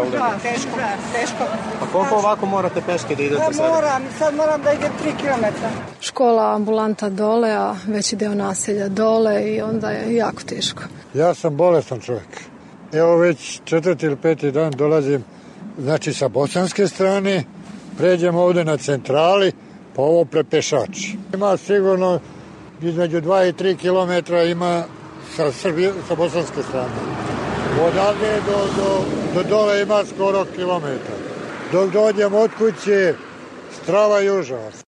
ovdje? Da, teško. Pa koliko ovako morate peške da idete sada? Sad moram da idem 3 kilometra. Škola, ambulanta dole, a veći deo naselja dole i onda je jako teško. Ja sam bolestan čovjek. Evo već 4. ili 5. dan dolazim, znači sa bosanske strane, pređemo ovdje na centrali, pa ovo prepešači. Ima sigurno između 2 i 3 kilometra ima sa bosanske strane. Odavde do dole ima skoro kilometar. Dok dođem od kuće, strava i užas.